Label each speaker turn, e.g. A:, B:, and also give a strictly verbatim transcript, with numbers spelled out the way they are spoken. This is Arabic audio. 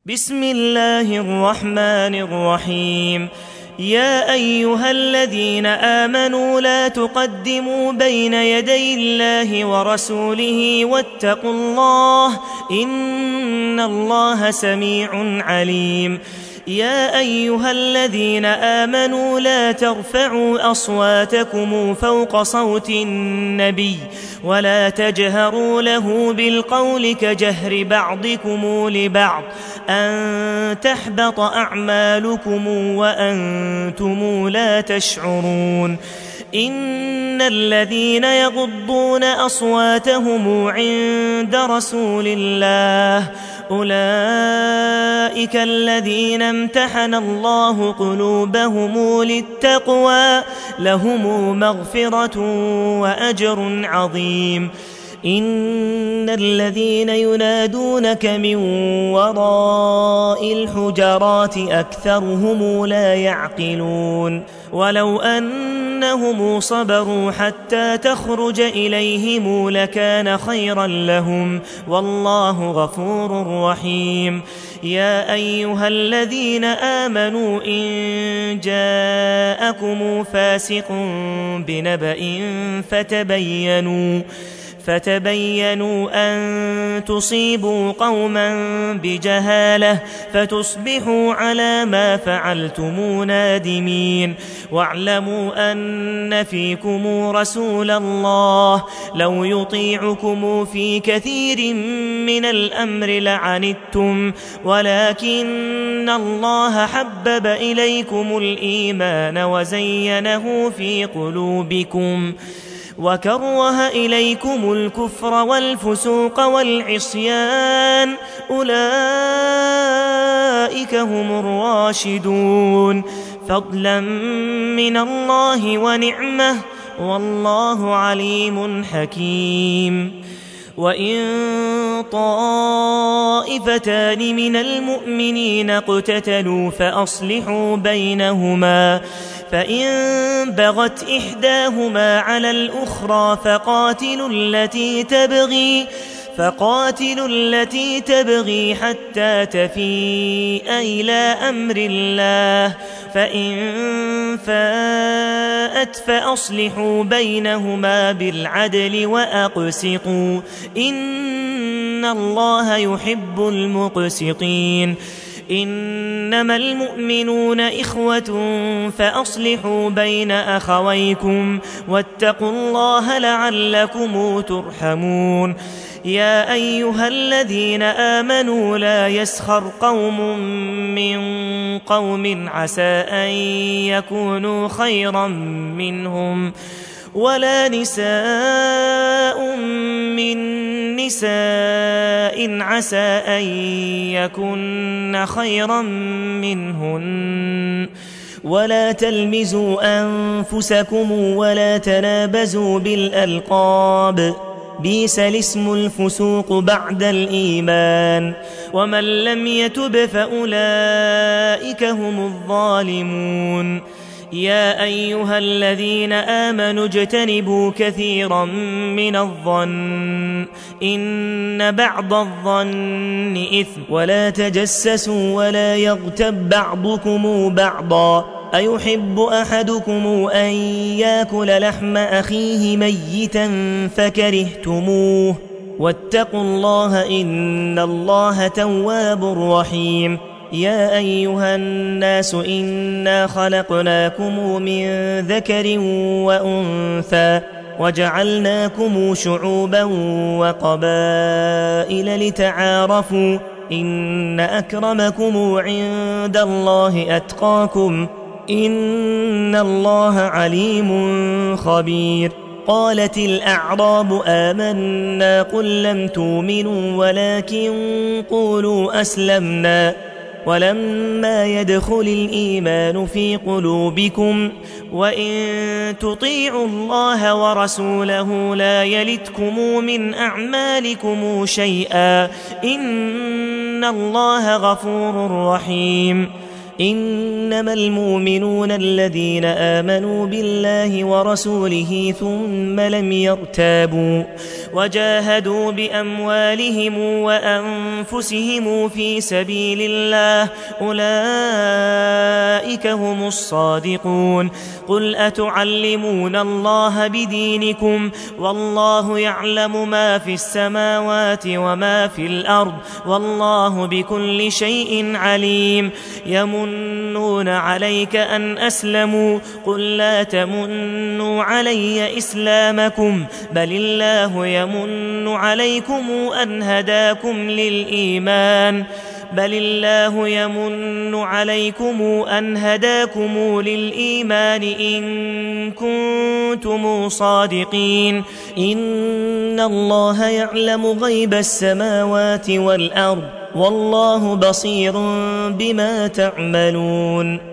A: بسم الله الرحمن الرحيم. يا أيها الذين آمنوا لا تقدموا بين يدي الله ورسوله واتقوا الله إن الله سميع عليم. يا أيها الذين آمنوا لا ترفعوا أصواتكم فوق صوت النبي ولا تجهروا له بالقول كجهر بعضكم لبعض أن تحبط أعمالكم وأنتم لا تشعرون. إن الذين يغضون أصواتهم عند رسول الله أولئك الذين امتحن الله قلوبهم للتقوى لهم مغفرة وأجر عظيم. إن الذين ينادونك من وراء الحجرات أكثرهم لا يعقلون. ولو أنهم صبروا حتى تخرج إليهم لكان خيرا لهم والله غفور رحيم. يا أيها الذين آمنوا إن جاءكم فاسق بنبأ فتبينوا فتبينوا أن تصيبوا قوما بجهالة فتصبحوا على ما فعلتم نادمين. واعلموا أن فيكم رسول الله لو يطيعكم في كثير من الأمر لعنتم ولكن الله حبب إليكم الإيمان وزينه في قلوبكم وكره إليكم الكفر والفسوق والعصيان أولئك هم الراشدون فضلا من الله ونعمه والله عليم حكيم. وإن طائفتان من المؤمنين اقتتلوا فأصلحوا بينهما فإن بغت إحداهما على الأخرى فقاتلوا التي تبغي فقاتلوا التي تبغي حتى تفيء إلى أمر الله فإن فاءت فأصلحوا بينهما بالعدل وأقسطوا إن الله يحب المقسطين. إنما المؤمنون إخوة فأصلحوا بين أخويكم واتقوا الله لعلكم ترحمون. يا أيها الذين آمنوا لا يسخر قوم من قوم عسى أن يكونوا خيرا منهم ولا نساء من نساء عسى أن يكن خيرا منهن ولا تلمزوا أنفسكم ولا تنابزوا بالألقاب بئس الاسم الفسوق بعد الإيمان ومن لم يتب فأولئك هم الظالمون. يا أيها الذين آمنوا اجتنبوا كثيرا من الظن إن بعض الظن إثم ولا تجسسوا ولا يغتب بعضكم بعضا أيحب أحدكم أن يأكل لحم أخيه ميتا فكرهتموه واتقوا الله إن الله تواب رحيم. يا أيها الناس إنا خلقناكم من ذكر وأنثى وجعلناكم شعوبا وقبائل لتعارفوا إن أكرمكم عند الله أتقاكم إن الله عليم خبير. قالت الأعراب آمنا قل لم تؤمنوا ولكن قولوا أسلمنا ولما يدخل الإيمان في قلوبكم وإن تطيعوا الله ورسوله لا يلتكم من أعمالكم شيئا إن الله غفور رحيم. إنما المؤمنون الذين آمنوا بالله ورسوله ثم لم يرتابوا وجاهدوا بأموالهم وأنفسهم في سبيل الله أولئك هم الصادقون قل أتعلمون الله بدينكم والله يعلم ما في السماوات وما في الأرض والله بكل شيء عليم يمنون عليك أن أسلموا قل لا تمنوا علي إسلامكم بل الله يمن عليكم أن هداكم للإيمان بل الله يمن عليكم أن هداكم للإيمان إن كنتم صادقين إن الله يعلم غيب السماوات والأرض والله بصير بما تعملون